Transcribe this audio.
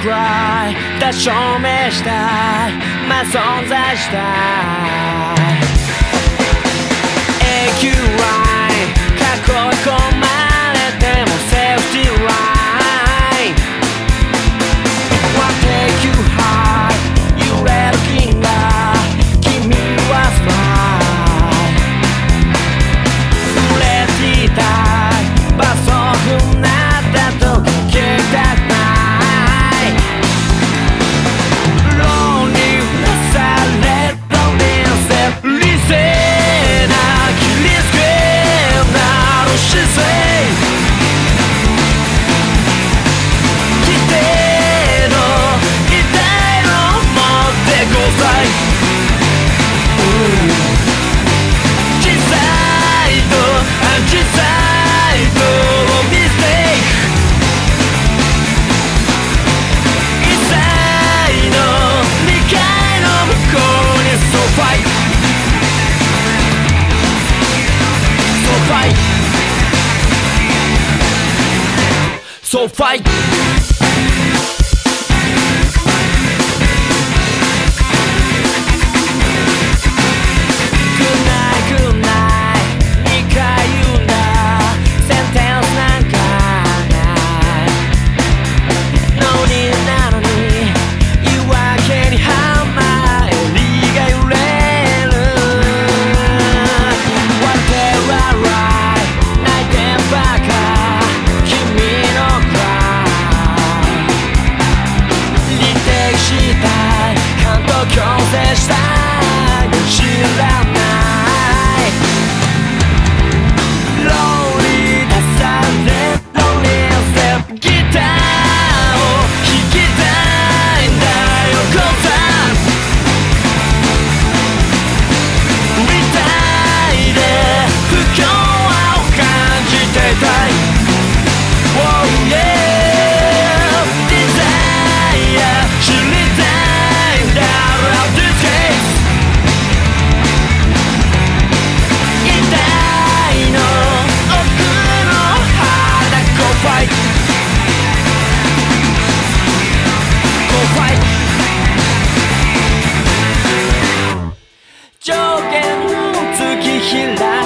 cry だ証明したい、まあ存在したい。永久ライン囲い込まれてもセーフティーライン One take you high 揺れる銀河君はfly 触れていたいバスを踏んだと消えたくない論理なされ論理なせ理性な切りつけなる姿勢規定の痛いの持ってござい小さいと小さいとミステイク一切の理解の向こうに So fight So fight So fight Good night, good night 2回言うんだセンテンスなんかないのになのに言い訳にハマりが揺れる Whatever right 泣いてばか君の cry リテイクしたい感動強制したい知らないローリー出されローリーせギターを弾きたいんだよこさリタイで不協和を感じていたい Oh yeah デザイア知りたいんだ Love this case 痛いの奥の腹 Go fight Go fight 上限の突き開